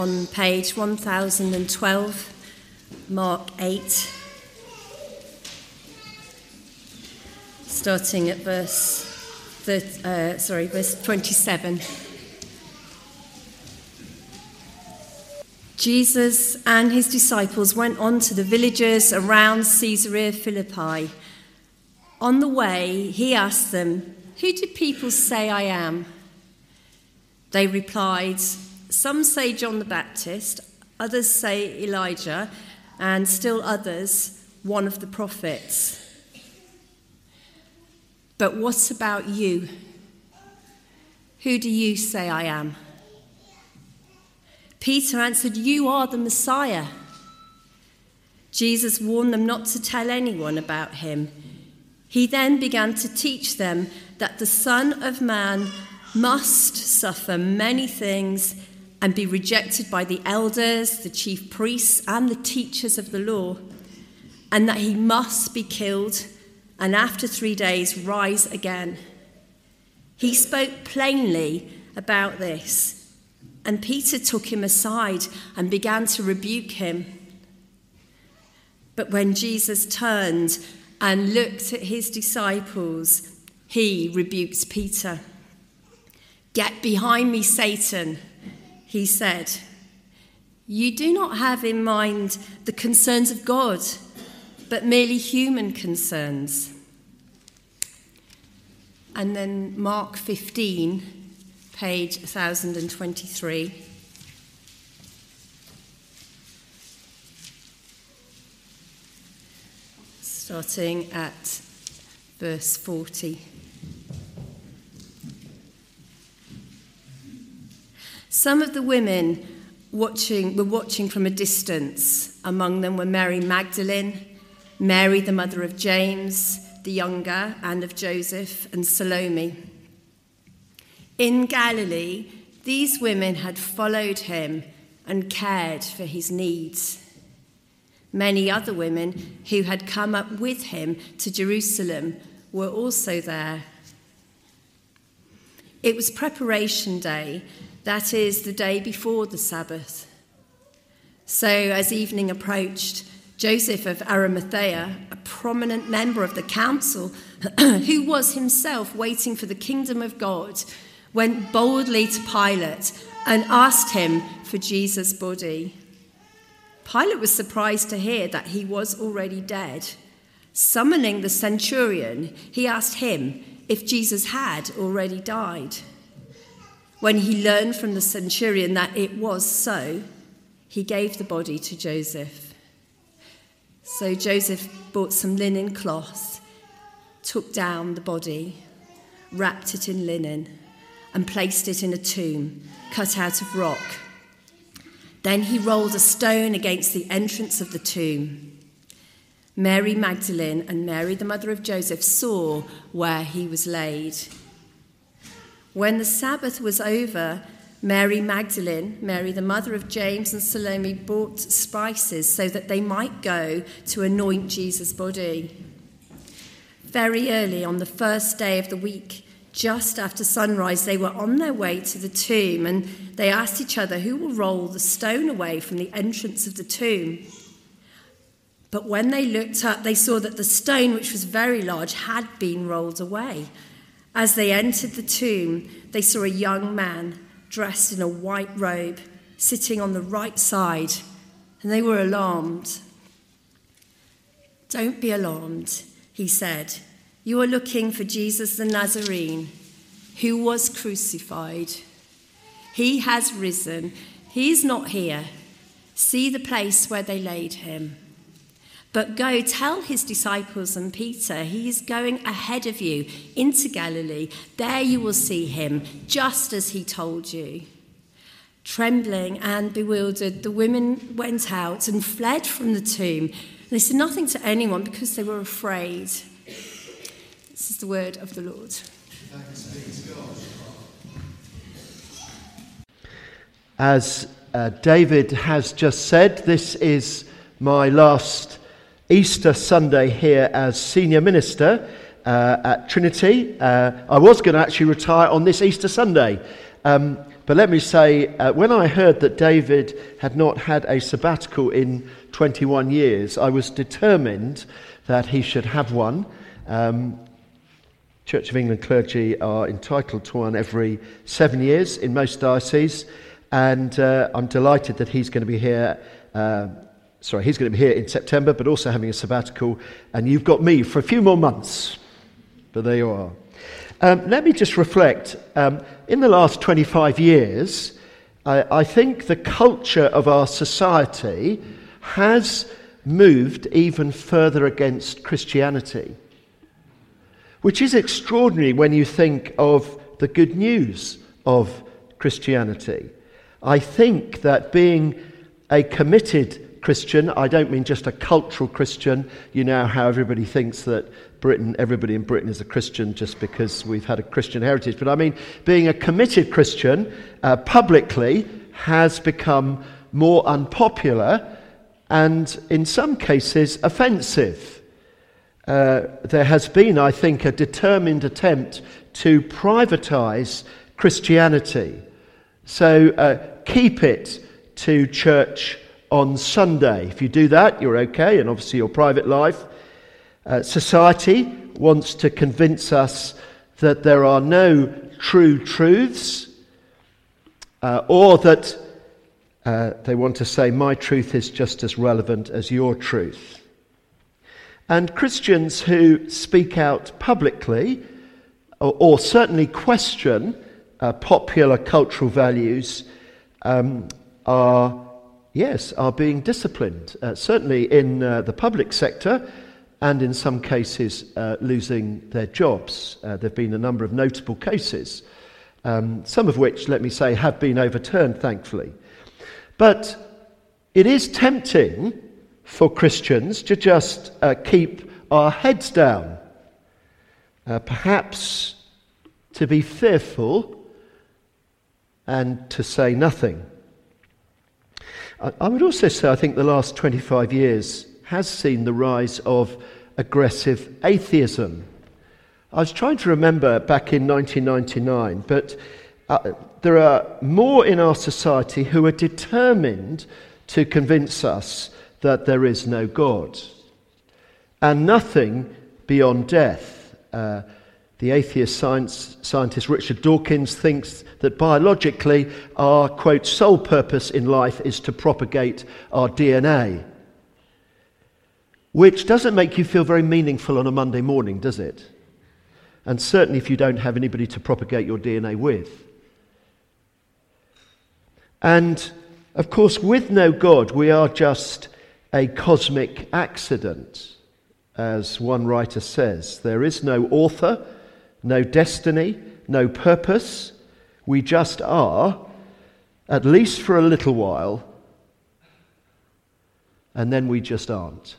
On page 1012, Mark 8, starting at verse 27. Jesus and his disciples went on to the villages around Caesarea Philippi. On the way, he asked them, "Who do people say I am?" They replied, "Some say John the Baptist, others say Elijah, and still others, one of the prophets." "But what about you? Who do you say I am?" Peter answered, "You are the Messiah." Jesus warned them not to tell anyone about him. He then began to teach them that the Son of Man must suffer many things and be rejected by the elders, the chief priests, and the teachers of the law, and that he must be killed and after 3 days rise again. He spoke plainly about this, and Peter took him aside and began to rebuke him. But when Jesus turned and looked at his disciples, he rebuked Peter. "Get behind me, Satan," he said. "You do not have in mind the concerns of God, but merely human concerns." And then Mark 15, page 1023. Starting at verse 40. Some of the women were watching from a distance. Among them were Mary Magdalene, Mary the mother of James the younger and of Joseph, and Salome. In Galilee, these women had followed him and cared for his needs. Many other women who had come up with him to Jerusalem were also there. It was preparation day, that is, the day before the Sabbath. So as evening approached, Joseph of Arimathea, a prominent member of the council, who was himself waiting for the kingdom of God, went boldly to Pilate and asked him for Jesus' body. Pilate was surprised to hear that he was already dead. Summoning the centurion, he asked him if Jesus had already died. When he learned from the centurion that it was so, he gave the body to Joseph. So Joseph bought some linen cloth, took down the body, wrapped it in linen, and placed it in a tomb cut out of rock. Then he rolled a stone against the entrance of the tomb. Mary Magdalene and Mary, the mother of Joseph, saw where he was laid. When the Sabbath was over, Mary Magdalene, Mary the mother of James, and Salome bought spices so that they might go to anoint Jesus' body. Very early on the first day of the week, just after sunrise, they were on their way to the tomb, and they asked each other, "Who will roll the stone away from the entrance of the tomb?" But when they looked up, they saw that the stone, which was very large, had been rolled away. As they entered the tomb, they saw a young man dressed in a white robe, sitting on the right side, and they were alarmed. "Don't be alarmed," he said. "You are looking for Jesus the Nazarene, who was crucified. He has risen. He is not here. See the place where they laid him. But go tell his disciples and Peter, he is going ahead of you into Galilee. There you will see him, just as he told you." Trembling and bewildered, the women went out and fled from the tomb. They said nothing to anyone because they were afraid. This is the word of the Lord. Thanks be to God. As David has just said, this is my last Easter Sunday here as senior minister at Trinity. I was going to actually retire on this Easter Sunday, But let me say, when I heard that David had not had a sabbatical in 21 years, I was determined that he should have one. Church of England clergy are entitled to one every 7 years in most dioceses, and I'm delighted that he's going to be here. He's going to be here in September, but also having a sabbatical, and you've got me for a few more months. But there you are. Let me just reflect. In the last 25 years, I think the culture of our society has moved even further against Christianity, which is extraordinary when you think of the good news of Christianity. I think that being a committed Christian, I don't mean just a cultural Christian. You know how everybody thinks that everybody in Britain is a Christian just because we've had a Christian heritage. But I mean, being a committed Christian publicly has become more unpopular and in some cases offensive. There has been, I think, a determined attempt to privatise Christianity. So keep it to church on Sunday. If you do that, you're okay, and obviously your private life. Society wants to convince us that there are no true truths, or that they want to say my truth is just as relevant as your truth. And Christians who speak out publicly, or certainly question popular cultural values, are being disciplined, certainly in the public sector, and in some cases losing their jobs. There have been a number of notable cases, some of which, let me say, have been overturned, thankfully. But it is tempting for Christians to just keep our heads down, perhaps to be fearful and to say nothing. I would also say I think the last 25 years has seen the rise of aggressive atheism. I was trying to remember back in 1999, but there are more in our society who are determined to convince us that there is no God and nothing beyond death. The atheist scientist Richard Dawkins thinks that biologically our, quote, sole purpose in life is to propagate our DNA, which doesn't make you feel very meaningful on a Monday morning, does it? And certainly if you don't have anybody to propagate your DNA with. And, of course, with no God, we are just a cosmic accident, as one writer says. There is no author, no destiny, no purpose. We just are, at least for a little while, and then we just aren't.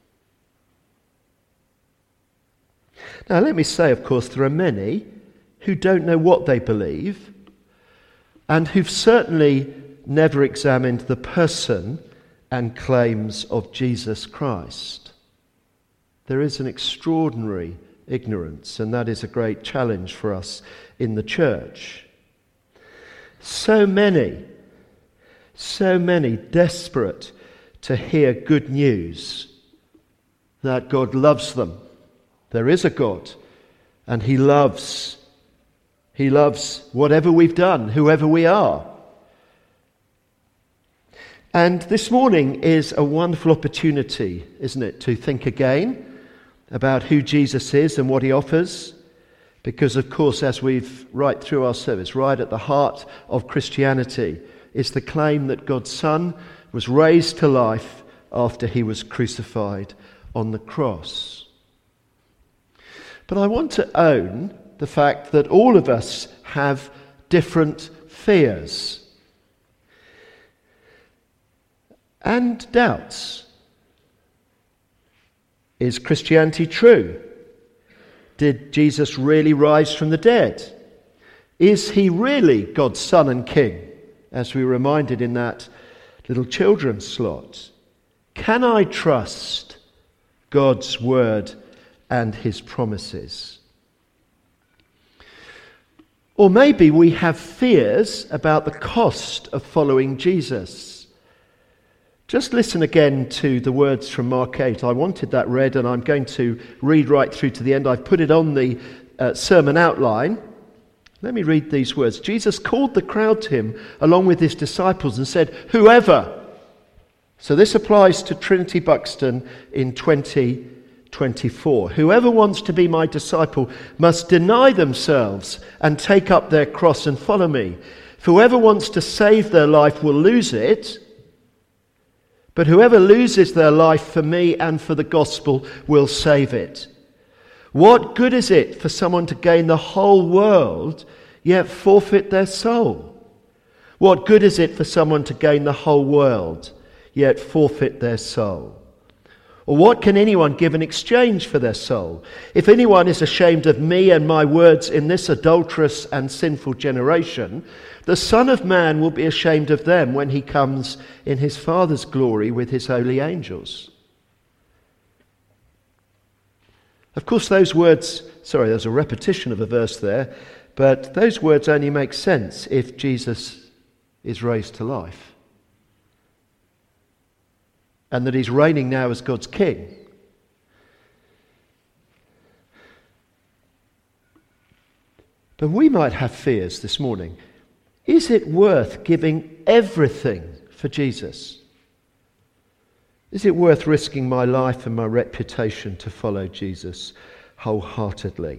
Now, let me say, of course, there are many who don't know what they believe and who've certainly never examined the person and claims of Jesus Christ. There is an extraordinary ignorance, and that is a great challenge for us in the church. So many desperate to hear good news that God loves them. There is a God, and He loves whatever we've done, whoever we are. And this morning is a wonderful opportunity, isn't it, to think again about who Jesus is and what He offers. Because, of course, as we've right through our service, right at the heart of Christianity is the claim that God's Son was raised to life after He was crucified on the cross. But I want to own the fact that all of us have different fears and doubts. Is Christianity true? Did Jesus really rise from the dead? Is He really God's Son and King, as we were reminded in that little children's slot? Can I trust God's word and His promises? Or maybe we have fears about the cost of following Jesus. Just listen again to the words from Mark 8. I wanted that read, and I'm going to read right through to the end. I've put it on the sermon outline. Let me read these words. Jesus called the crowd to him along with his disciples and said, "Whoever," so this applies to Trinity Buxton in 2024, "whoever wants to be my disciple must deny themselves and take up their cross and follow me. For whoever wants to save their life will lose it, but whoever loses their life for me and for the gospel will save it. What good is it for someone to gain the whole world yet forfeit their soul? What good is it for someone to gain the whole world yet forfeit their soul? Or what can anyone give in exchange for their soul? If anyone is ashamed of me and my words in this adulterous and sinful generation, the Son of Man will be ashamed of them when he comes in his Father's glory with his holy angels." Of course, those words, there's a repetition of a verse there, but those words only make sense if Jesus is raised to life and that he's reigning now as God's king. But we might have fears this morning. Is it worth giving everything for Jesus? Is it worth risking my life and my reputation to follow Jesus wholeheartedly?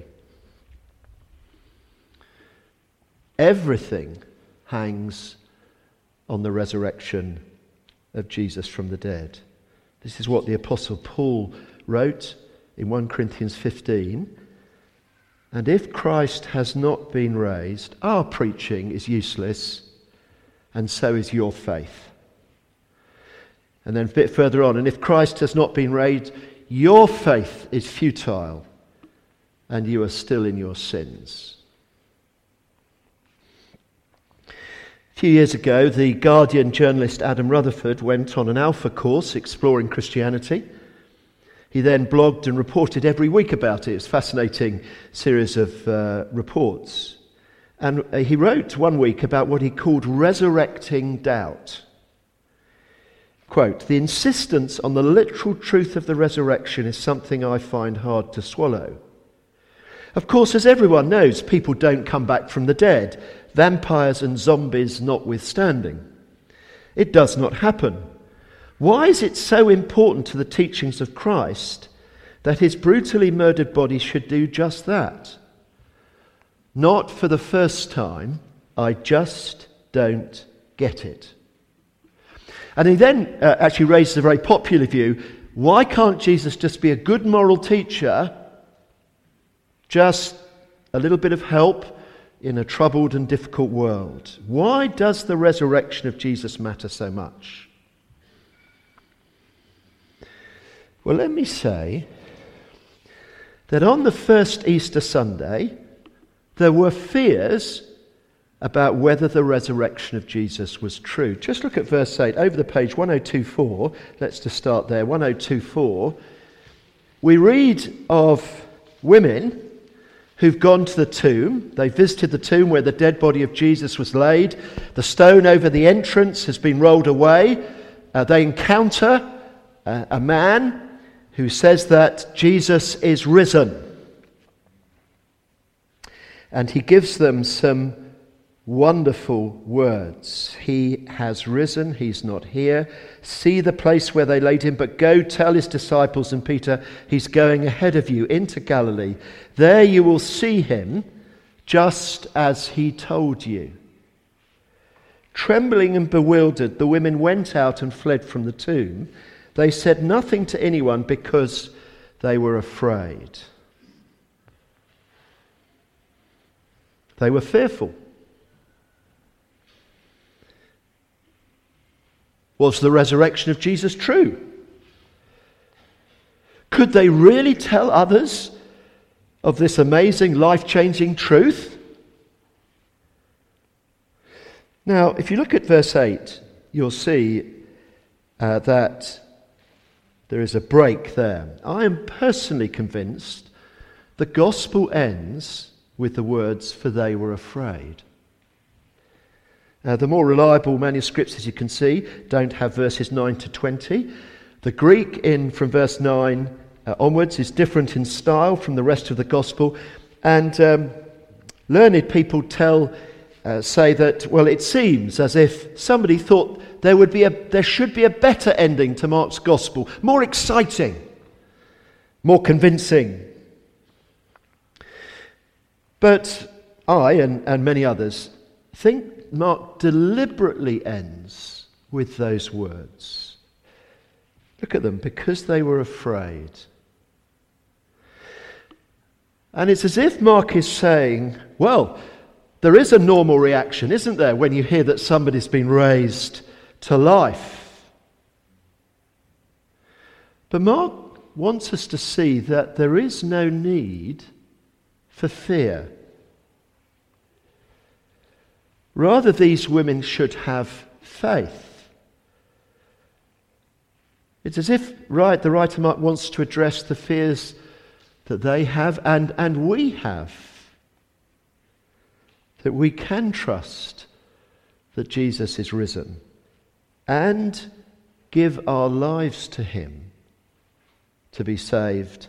Everything hangs on the resurrection of Jesus from the dead. This is what the Apostle Paul wrote in 1 Corinthians 15. "And if Christ has not been raised, our preaching is useless, and so is your faith." And then a bit further on, "And if Christ has not been raised, your faith is futile, and you are still in your sins." A few years ago, the Guardian journalist Adam Rutherford went on an Alpha course exploring Christianity. He then blogged and reported every week about it. It was a fascinating series of reports. And he wrote one week about what he called resurrecting doubt. Quote, "The insistence on the literal truth of the resurrection is something I find hard to swallow. Of course, as everyone knows, people don't come back from the dead, vampires and zombies notwithstanding. It does not happen. Why is it so important to the teachings of Christ that his brutally murdered body should do just that? Not for the first time, I just don't get it." And he then actually raises a very popular view. Why can't Jesus just be a good moral teacher, just a little bit of help in a troubled and difficult world? Why does the resurrection of Jesus matter so much? Well, let me say that on the first Easter Sunday, there were fears about whether the resurrection of Jesus was true. Just look at verse 8, over the page 1024. Let's just start there, 1024. We read of women who've gone to the tomb. They visited the tomb where the dead body of Jesus was laid. The stone over the entrance has been rolled away. They encounter a man who says that Jesus is risen. And he gives them some wonderful words. "He has risen, he's not here. See the place where they laid him, but go tell his disciples and Peter, he's going ahead of you into Galilee. There you will see him, just as he told you." Trembling and bewildered, the women went out and fled from the tomb. They said nothing to anyone because they were afraid. They were fearful. Was the resurrection of Jesus true? Could they really tell others of this amazing, life-changing truth? Now, if you look at verse 8, you'll see that there is a break there. I am personally convinced the gospel ends with the words, "for they were afraid." The more reliable manuscripts, as you can see, don't have verses 9 to 20. The Greek from verse 9 onwards is different in style from the rest of the gospel. And learned people say that, well, it seems as if somebody thought there should be a better ending to Mark's gospel, more exciting, more convincing. But I and many others think Mark deliberately ends with those words. Look at them, because they were afraid. And it's as if Mark is saying, well, there is a normal reaction, isn't there, when you hear that somebody's been raised to life. But Mark wants us to see that there is no need for fear. Rather, these women should have faith. It's as if the writer Mark wants to address the fears that they have and we have. That we can trust that Jesus is risen and give our lives to him to be saved.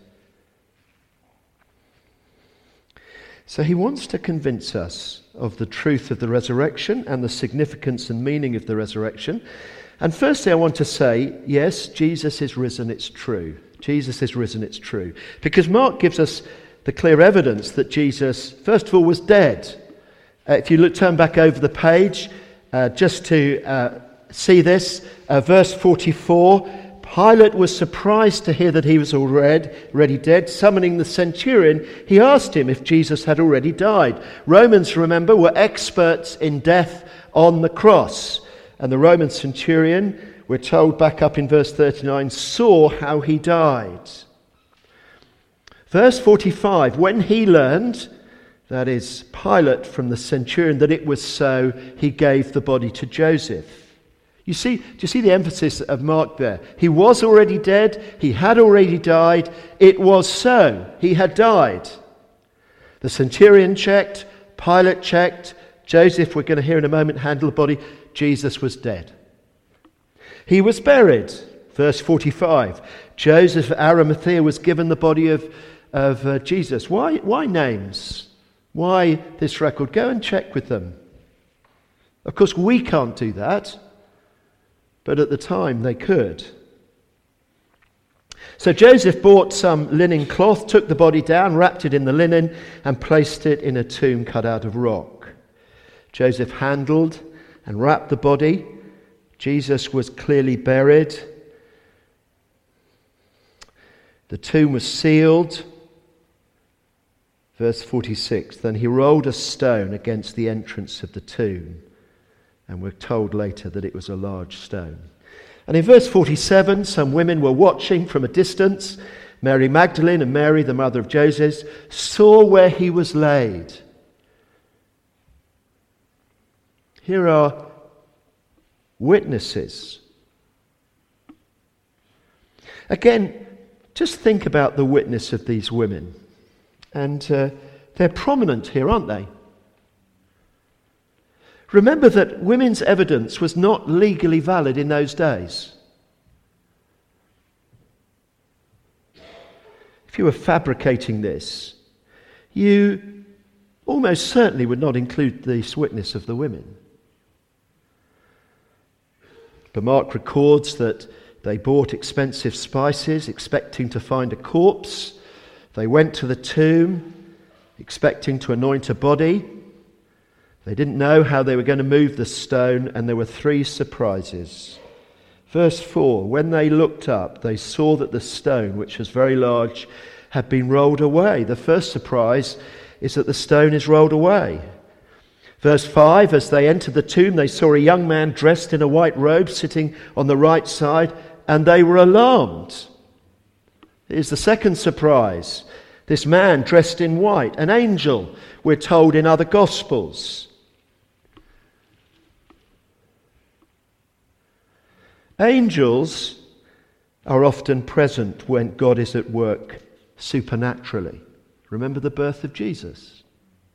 So he wants to convince us of the truth of the resurrection and the significance and meaning of the resurrection. And firstly, I want to say, yes, Jesus is risen, it's true. Jesus is risen, it's true. Because Mark gives us the clear evidence that Jesus, first of all, was dead. If you turn back over the page, just to see this, verse 44, Pilate was surprised to hear that he was already dead. Summoning the centurion, he asked him if Jesus had already died. Romans, remember, were experts in death on the cross. And the Roman centurion, we're told back up in verse 39, saw how he died. Verse 45, when he learned, that is Pilate from the centurion, that it was so, he gave the body to Joseph. Do you see the emphasis of Mark there? He was already dead. He had already died. It was so. He had died. The centurion checked. Pilate checked. Joseph, we're going to hear in a moment, handled the body. Jesus was dead. He was buried. Verse 45. Joseph of Arimathea was given the body of Jesus. Why names? Why this record? Go and check with them. Of course, we can't do that. But at the time they could. So Joseph bought some linen cloth, took the body down, wrapped it in the linen, and placed it in a tomb cut out of rock. Joseph handled and wrapped the body. Jesus was clearly buried. The tomb was sealed. Verse 46, then he rolled a stone against the entrance of the tomb. And we're told later that it was a large stone. And in verse 47, some women were watching from a distance. Mary Magdalene and Mary, the mother of Joseph, saw where he was laid. Here are witnesses. Again, just think about the witness of these women. And they're prominent here, aren't they? Remember that women's evidence was not legally valid in those days. If you were fabricating this, you almost certainly would not include this witness of the women. But Mark records that they bought expensive spices, expecting to find a corpse. They went to the tomb, expecting to anoint a body. They didn't know how they were going to move the stone, and there were 3 surprises. Verse 4, when they looked up, they saw that the stone, which was very large, had been rolled away. The first surprise is that the stone is rolled away. Verse 5, as they entered the tomb, they saw a young man dressed in a white robe sitting on the right side, and they were alarmed. Here's the second surprise. This man dressed in white, an angel, we're told in other Gospels. Angels are often present when God is at work supernaturally. Remember the birth of Jesus.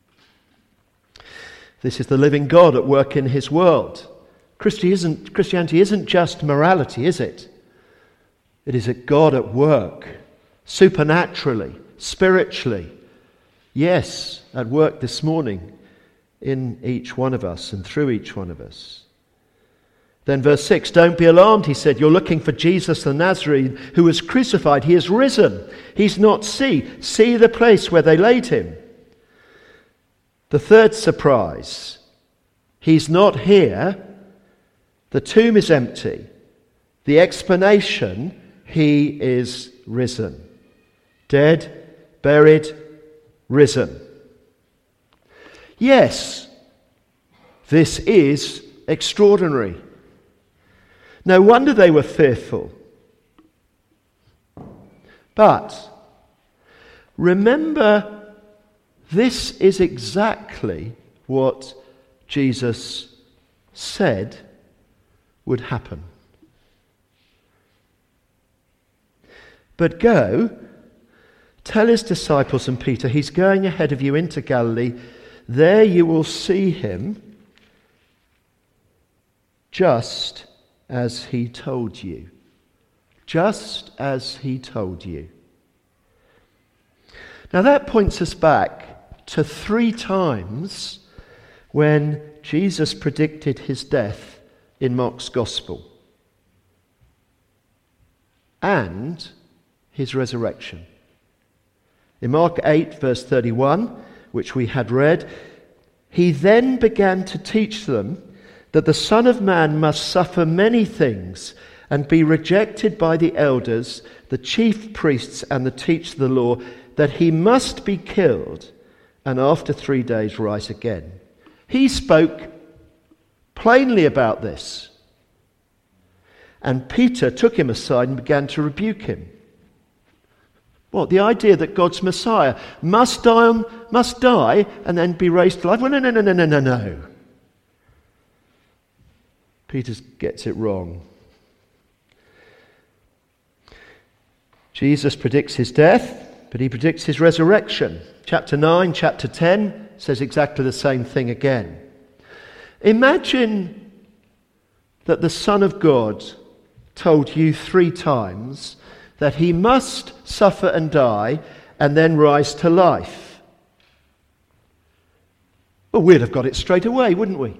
This is the living God at work in his world. Christianity isn't just morality, is it? It is a God at work, supernaturally, spiritually. Yes, at work this morning in each one of us and through each one of us. Then verse 6, don't be alarmed, he said. You're looking for Jesus the Nazarene who was crucified. He is risen. He's not. See the place where they laid him. The third surprise, he's not here. The tomb is empty. The explanation, he is risen. Dead, buried, risen. Yes, this is extraordinary. No wonder they were fearful. But remember, this is exactly what Jesus said would happen. But go, tell his disciples and Peter, he's going ahead of you into Galilee. There you will see him just as he told you. Just as he told you. Now that points us back to 3 times when Jesus predicted his death in Mark's Gospel and his resurrection. In Mark 8 verse 31, which we had read, he then began to teach them that the Son of Man must suffer many things and be rejected by the elders, the chief priests and the teachers of the law, that he must be killed and after 3 days rise again. He spoke plainly about this. And Peter took him aside and began to rebuke him. What? The idea that God's Messiah must die and then be raised to life? Well, no. Peter gets it wrong. Jesus predicts his death, but he predicts his resurrection. Chapter 9, chapter 10 says exactly the same thing again. Imagine that the Son of God told you 3 times that he must suffer and die and then rise to life. Well, we'd have got it straight away, wouldn't we?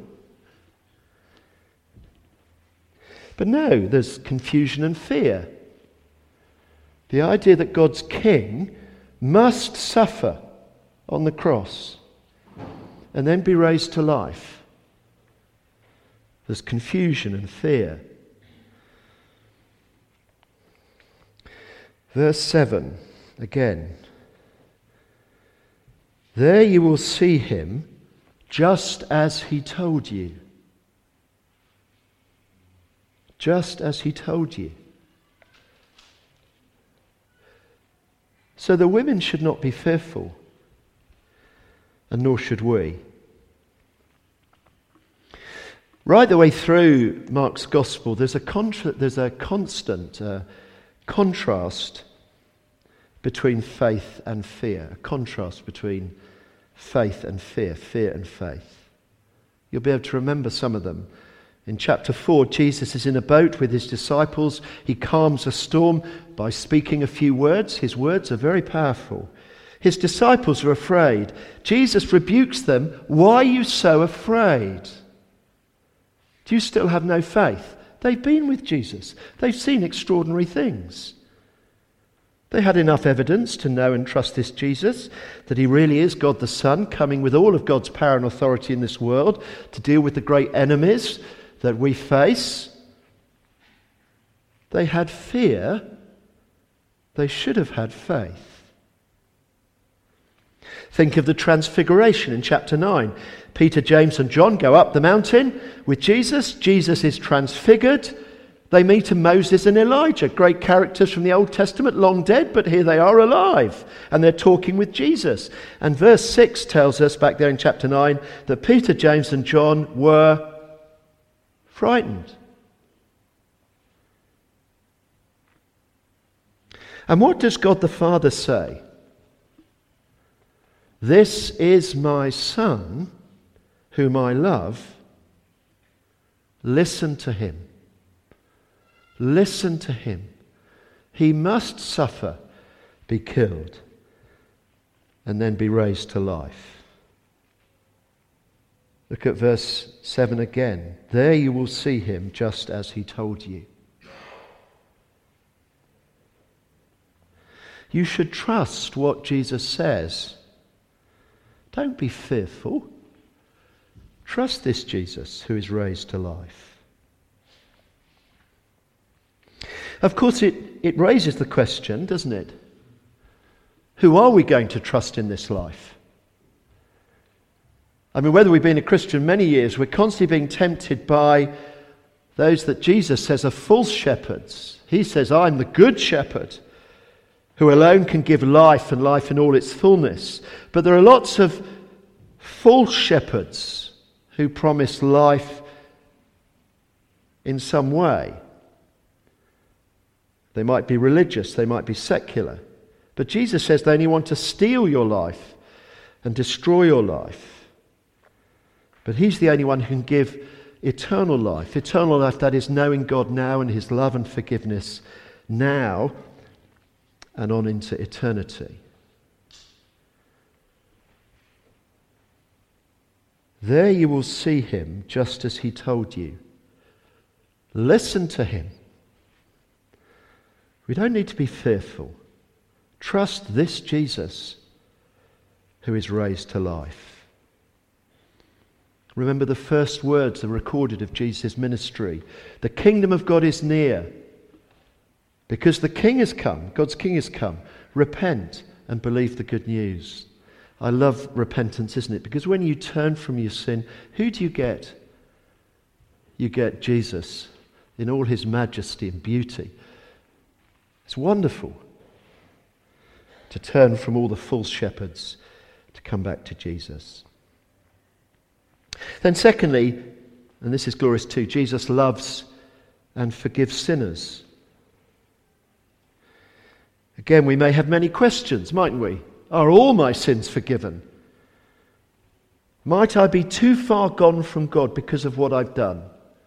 But no, there's confusion and fear. The idea that God's king must suffer on the cross and then be raised to life. There's confusion and fear. Verse 7, again. There you will see him just as he told you. Just as he told you. So the women should not be fearful, and nor should we. Right the way through Mark's Gospel, there's a constant contrast between faith and fear. A contrast between faith and fear and faith. You'll be able to remember some of them. In chapter 4, Jesus is in a boat with his disciples. He calms a storm by speaking a few words. His words are very powerful. His disciples are afraid. Jesus rebukes them. Why are you so afraid? Do you still have no faith? They've been with Jesus. They've seen extraordinary things. They had enough evidence to know and trust this Jesus, that he really is God the Son, coming with all of God's power and authority in this world to deal with the great enemies that we face. They had fear. They should have had faith. Think of the transfiguration in chapter 9. Peter, James and John go up the mountain with Jesus. Jesus is transfigured. They meet Moses and Elijah, great characters from the Old Testament, long dead, but here they are alive. And they're talking with Jesus. And verse 6 tells us back there in chapter 9 that Peter, James and John were frightened. And what does God the Father say? This is my Son, whom I love, listen to him. Listen to him. He must suffer, be killed, and then be raised to life. Look at verse 7 again. There you will see him just as he told you. You should trust what Jesus says. Don't be fearful. Trust this Jesus who is raised to life. Of course, it raises the question, doesn't it? Who are we going to trust in this life? I mean, whether we've been a Christian many years, we're constantly being tempted by those that Jesus says are false shepherds. He says, I'm the good shepherd, who alone can give life and life in all its fullness. But there are lots of false shepherds who promise life in some way. They might be religious, they might be secular. But Jesus says they only want to steal your life and destroy your life. But he's the only one who can give eternal life that is knowing God now and his love and forgiveness now and on into eternity. There you will see him just as he told you. Listen to him. We don't need to be fearful. Trust this Jesus who is raised to life. Remember the first words that are recorded of Jesus' ministry. The kingdom of God is near. Because the King has come, God's King has come. Repent and believe the good news. I love repentance, isn't it? Because when you turn from your sin, who do you get? You get Jesus in all his majesty and beauty. It's wonderful to turn from all the false shepherds to come back to Jesus. Then secondly, and this is glorious too, Jesus loves and forgives sinners. Again, we may have many questions, mightn't we? Are all my sins forgiven? Might I be too far gone from God because of what I've done?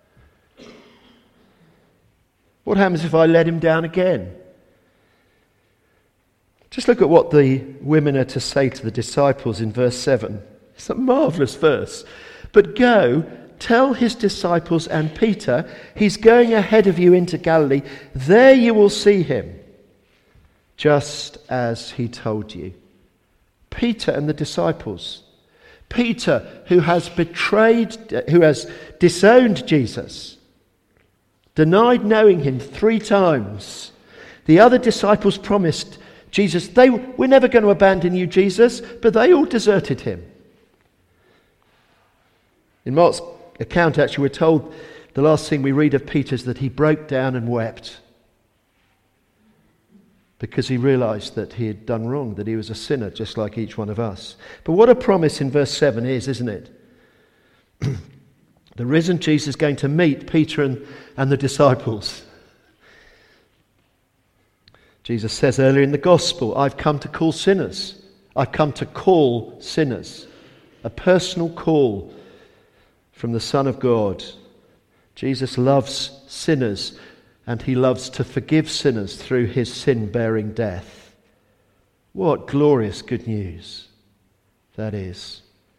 What happens if I let him down again? Just look at what the women are to say to the disciples in verse 7. It's a marvellous verse. But go, tell his disciples and Peter, he's going ahead of you into Galilee. There you will see him, just as he told you. Peter and the disciples. Peter, who has disowned Jesus, denied knowing him 3 times. The other disciples promised Jesus, we're never going to abandon you, Jesus, but they all deserted him. In Mark's account, actually, we're told the last thing we read of Peter is that he broke down and wept because he realised that he had done wrong, that he was a sinner just like each one of us. But what a promise in verse 7 is, isn't it? The risen Jesus is going to meet Peter and the disciples. Jesus says earlier in the gospel, I've come to call sinners. I've come to call sinners. A personal call from the Son of God. Jesus loves sinners, and he loves to forgive sinners through his sin-bearing death. What glorious good news that is.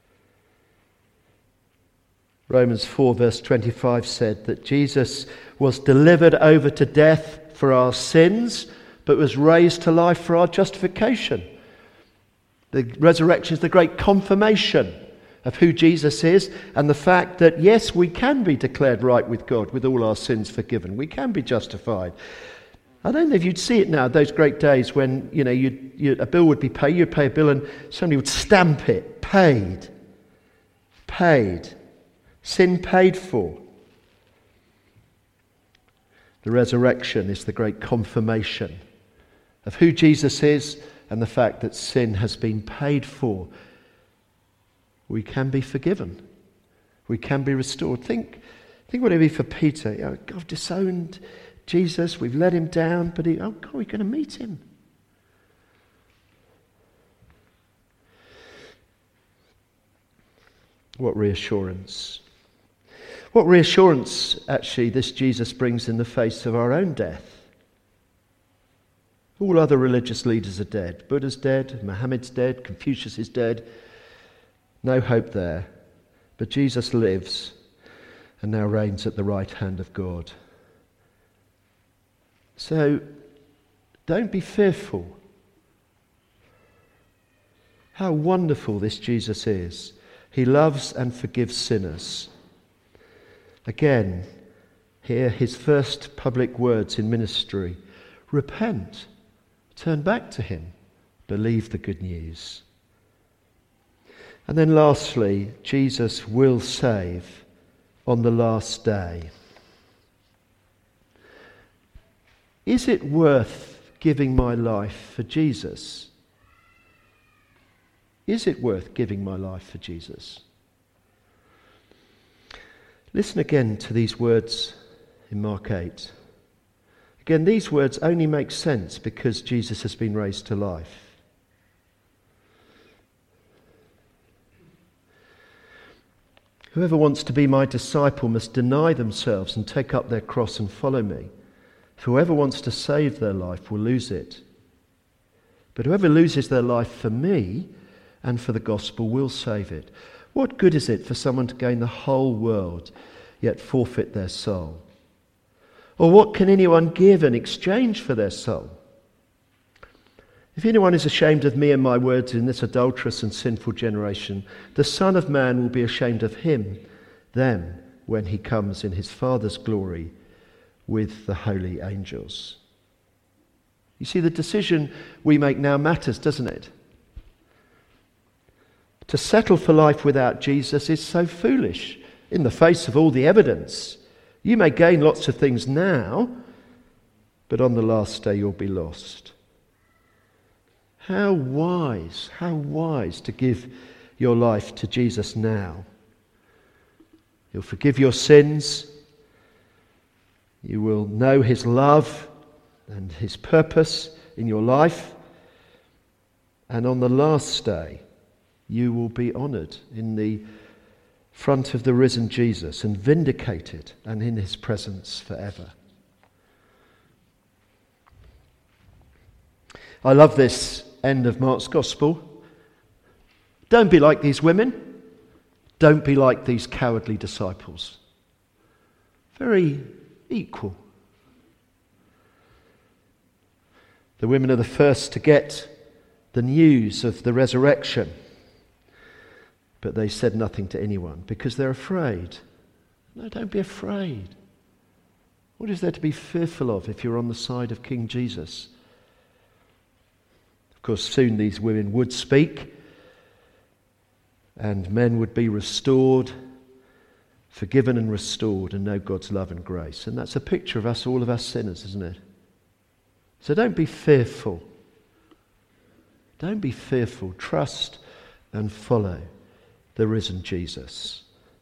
Romans 4 verse 25 said that Jesus was delivered over to death for our sins, but was raised to life for our justification. The resurrection is the great confirmation of who Jesus is and the fact that, yes, we can be declared right with God with all our sins forgiven. We can be justified. I don't know if you'd see it now, those great days when, a bill would be paid, you'd pay a bill and somebody would stamp it, paid, sin paid for. The resurrection is the great confirmation of who Jesus is and the fact that sin has been paid for. We can be forgiven. We can be restored. Think what it would be for Peter. I've disowned Jesus. We've let him down. But we're going to meet him. What reassurance. What reassurance, actually, this Jesus brings in the face of our own death. All other religious leaders are dead. Buddha's dead, Muhammad's dead, Confucius is dead. No hope there. But Jesus lives and now reigns at the right hand of God. So, don't be fearful. How wonderful this Jesus is. He loves and forgives sinners. Again, hear his first public words in ministry. Repent. Turn back to him. Believe the good news. And then lastly, Jesus will save on the last day. Is it worth giving my life for Jesus? Is it worth giving my life for Jesus? Listen again to these words in Mark 8. Again, these words only make sense because Jesus has been raised to life. Whoever wants to be my disciple must deny themselves and take up their cross and follow me. Whoever wants to save their life will lose it. But whoever loses their life for me and for the gospel will save it. What good is it for someone to gain the whole world, yet forfeit their soul? Or what can anyone give in exchange for their soul? If anyone is ashamed of me and my words in this adulterous and sinful generation, the Son of Man will be ashamed of him then when he comes in his Father's glory with the holy angels. You see, the decision we make now matters, doesn't it? To settle for life without Jesus is so foolish in the face of all the evidence. You may gain lots of things now, but on the last day you'll be lost. How wise to give your life to Jesus now. He'll forgive your sins. You will know his love and his purpose in your life. And on the last day, you will be honoured in the front of the risen Jesus and vindicated and in his presence forever. I love this end of Mark's Gospel. Don't be like these women. Don't be like these cowardly disciples. Very equal. The women are the first to get the news of the resurrection, but they said nothing to anyone because they're afraid. No, don't be afraid. What is there to be fearful of if you're on the side of King Jesus? Of course, soon these women would speak, and men would be restored, forgiven and restored, and know God's love and grace. And that's a picture of us, all of us sinners, isn't it? So don't be fearful. Don't be fearful. Trust and follow the risen Jesus.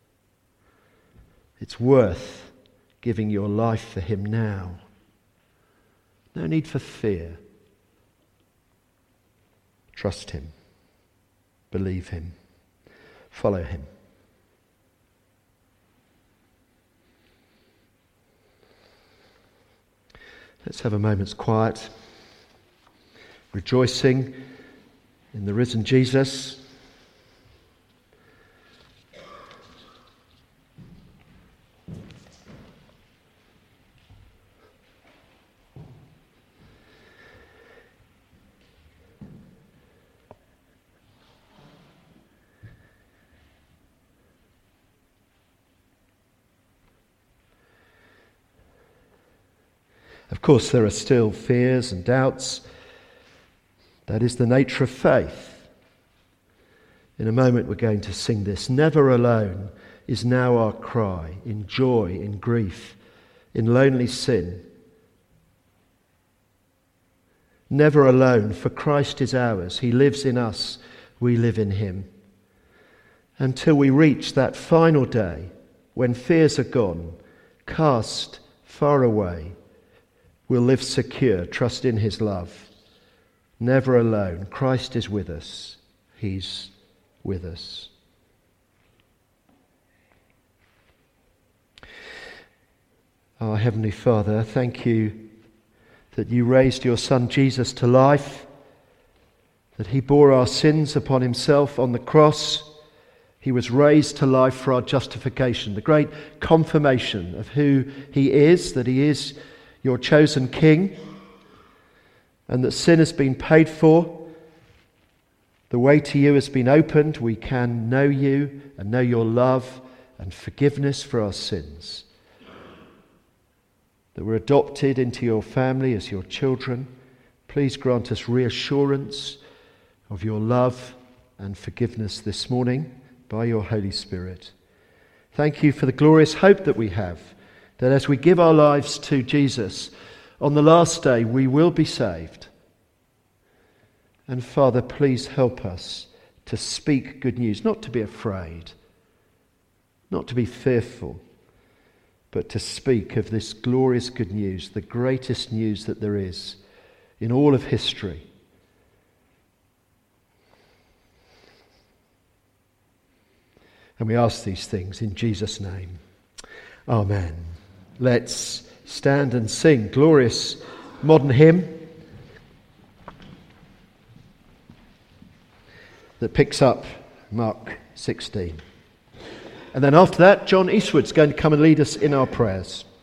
It's worth giving your life for him now. No need for fear. Trust him. Believe him. Follow him. Let's have a moment's quiet, rejoicing in the risen Jesus. Of course, there are still fears and doubts. That is the nature of faith. In a moment we're going to sing this. Never alone is now our cry, in joy, in grief, in lonely sin. Never alone, for Christ is ours. He lives in us, we live in him. Until we reach that final day when fears are gone, cast far away, we'll live secure, trust in his love. Never alone. Christ is with us. He's with us. Our Heavenly Father, thank you that you raised your Son Jesus to life, that he bore our sins upon himself on the cross. He was raised to life for our justification, the great confirmation of who he is, that he is your chosen King, and that sin has been paid for. The way to you has been opened. We can know you and know your love and forgiveness for our sins. That we're adopted into your family as your children. Please grant us reassurance of your love and forgiveness this morning by your Holy Spirit. Thank you for the glorious hope that we have, that as we give our lives to Jesus, on the last day we will be saved. And Father, please help us to speak good news, not to be afraid, not to be fearful, but to speak of this glorious good news, the greatest news that there is in all of history. And we ask these things in Jesus' name. Amen. Let's stand and sing glorious modern hymn that picks up Mark 16. And then after that, John Eastwood's going to come and lead us in our prayers.